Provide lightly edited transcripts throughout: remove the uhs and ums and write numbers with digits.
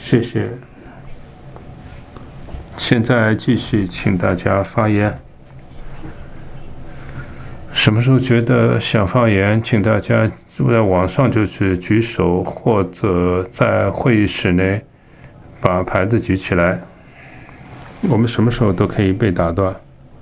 谢谢。现在继续请大家发言。什么时候觉得想发言，请大家在网上就是举手，或者在会议室内把牌子举起来。我们什么时候都可以被打断。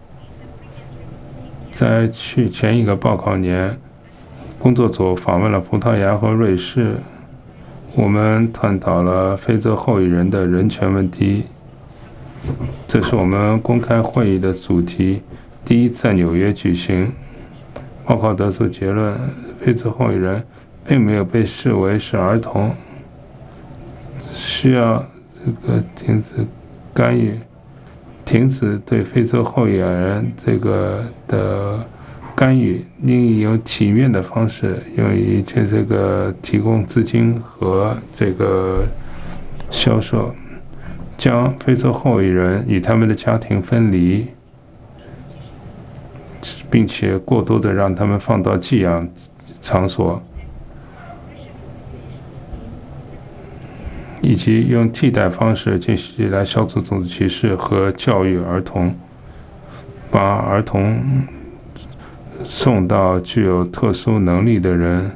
在前一个报考年，工作组访问了葡萄牙和瑞士，我们探讨了非洲后裔人的人权问题。这是我们公开会议的主题，第一次在纽约举行。报告得出结论，非洲后裔人并没有被视为是儿童，需要停止干预，停止对非洲后裔人的干预，应以用体面的方式，用于提供资金和销售，将非洲后裔人与他们的家庭分离，并且过多的让他们放到寄养场所，以及用替代方式进行来消除种族歧视和教育儿童，把儿童送到具有特殊能力的人。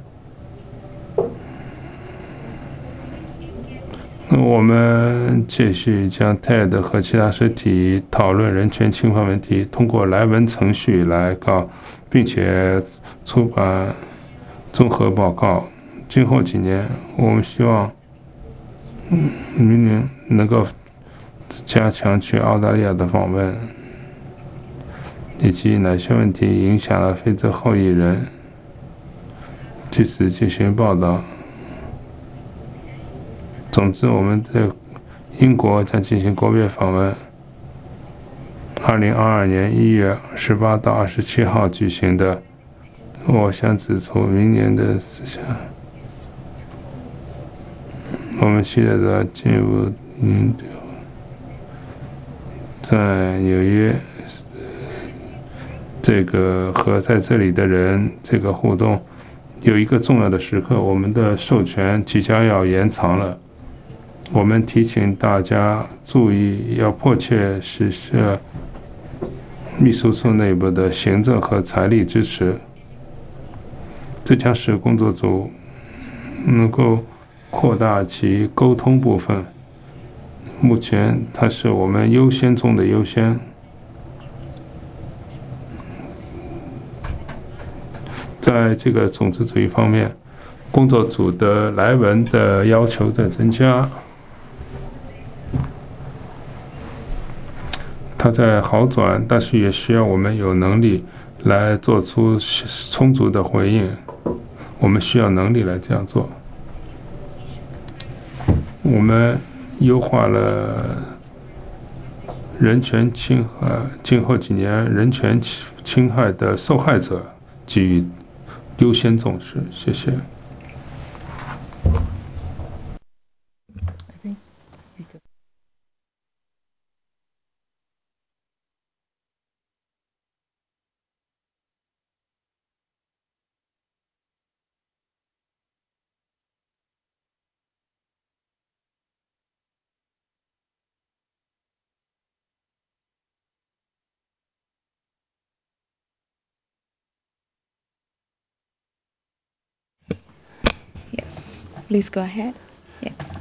我们继续将 TED 和其他实体讨论人权侵犯问题，通过来文程序来并且出版综合报告。今后几年，我们希望明年能够加强去澳大利亚的访问，以及哪些问题影响了非洲后裔人，据此进行报道。总之，我们在英国将进行国别访问，2022年1月18到27号举行的。我想指出，明年的思想，我们期待着进入在纽约和在这里的人互动。有一个重要的时刻，我们的授权即将要延长了。我们提醒大家注意，要迫切实施秘书处内部的行政和财力支持，这将使工作组能够扩大其沟通部分。目前，它是我们优先中的优先。在这个种族主义方面，工作组的来文的要求在增加。它在好转，但是也需要我们有能力来做出充足的回应。我们需要能力来这样做。我们优化了人权侵害，今后几年人权侵害的受害者给予优先重视。谢谢。 Yes, please go ahead. Yeah.